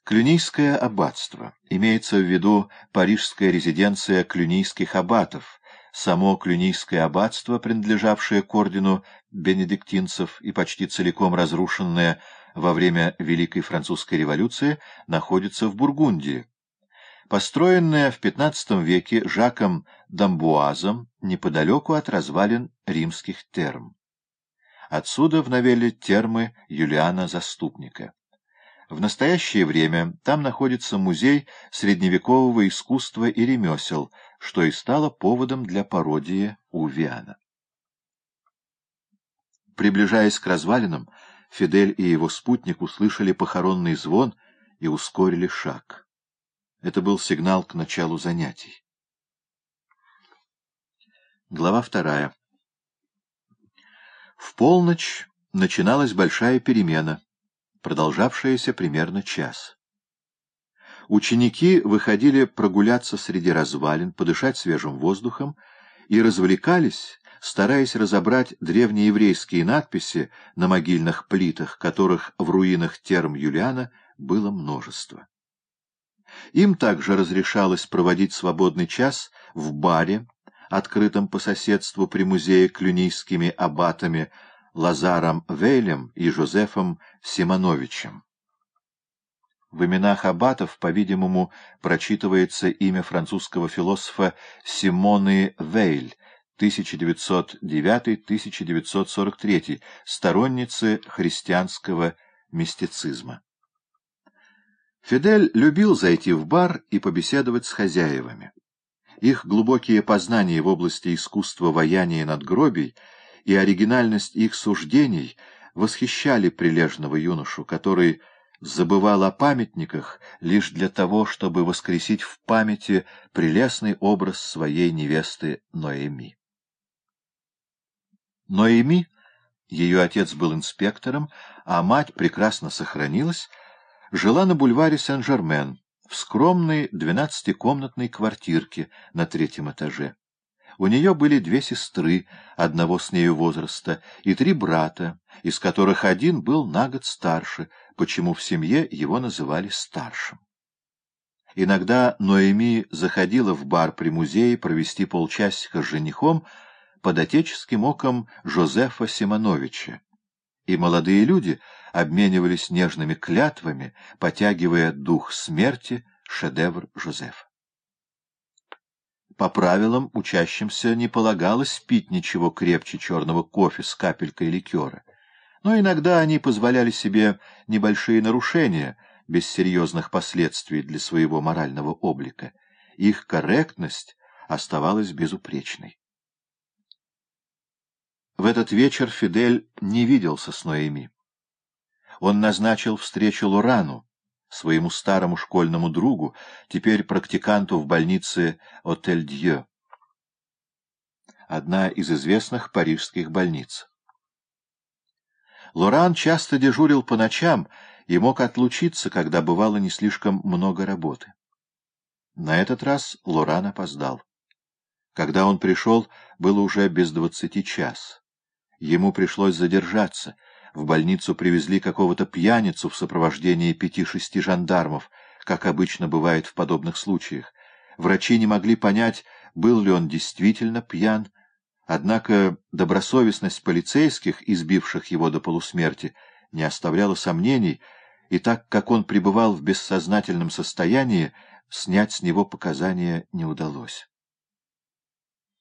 Клюнийское аббатство. Имеется в виду парижская резиденция клюнийских аббатов, само Клюнийское аббатство, принадлежавшее к ордену бенедиктинцев и почти целиком разрушенное во время Великой Французской революции, находится в Бургундии. Построенное в XV веке Жаком d'Амбуазом неподалеку от развалин римских терм. Отсюда в новелле термы Юлиана Заступника. В настоящее время там находится музей средневекового искусства и ремесел, что и стало поводом для пародии Увиана. Приближаясь к развалинам, Фидель и его спутник услышали похоронный звон и ускорили шаг. Это был сигнал к началу занятий. Глава 2. В полночь начиналась большая перемена, продолжавшаяся примерно час. Ученики выходили прогуляться среди развалин, подышать свежим воздухом и развлекались, стараясь разобрать древнееврейские надписи на могильных плитах, которых в руинах терм Юлиана было множество. Им также разрешалось проводить свободный час в баре, открытом по соседству при музее клюнийскими аббатами Лазаром Вейлем и Жозефом Симоновичем. В именах аббатов, по-видимому, прочитывается имя французского философа Симоны Вейль, 1909-1943, сторонницы христианского мистицизма. Фидель любил зайти в бар и побеседовать с хозяевами. Их глубокие познания в области искусства ваяния надгробий и оригинальность их суждений восхищали прилежного юношу, который забывал о памятниках лишь для того, чтобы воскресить в памяти прелестный образ своей невесты Ноэми. Ноэми, ее отец был инспектором, а мать прекрасно сохранилась, жила на бульваре Сен-Жермен, в скромной 12-комнатной квартирке на 3-м этаже. У нее были 2 сестры, одного с нею возраста, и 3 брата, из которых один был на год старше, почему в семье его называли старшим. Иногда Ноэми заходила в бар при музее провести полчасика с женихом под отеческим оком Жозефа Симоновича, и молодые люди обменивались нежными клятвами, потягивая дух смерти, шедевр Жозефа. По правилам учащимся не полагалось пить ничего крепче черного кофе с капелькой ликера, но иногда они позволяли себе небольшие нарушения без серьезных последствий для своего морального облика. Их корректность оставалась безупречной. В этот вечер Фидель не виделся с Ноэми. Он назначил встречу Лорану, своему старому школьному другу, теперь практиканту в больнице Отель-Дьё, одна из известных парижских больниц. Лоран часто дежурил по ночам и мог отлучиться, когда бывало не слишком много работы. На этот раз Лоран опоздал. Когда он пришел, было уже без 20 час. Ему пришлось задержаться. В больницу привезли какого-то пьяницу в сопровождении 5-6 жандармов, как обычно бывает в подобных случаях. Врачи не могли понять, был ли он действительно пьян, однако добросовестность полицейских, избивших его до полусмерти, не оставляла сомнений, и так как он пребывал в бессознательном состоянии, снять с него показания не удалось.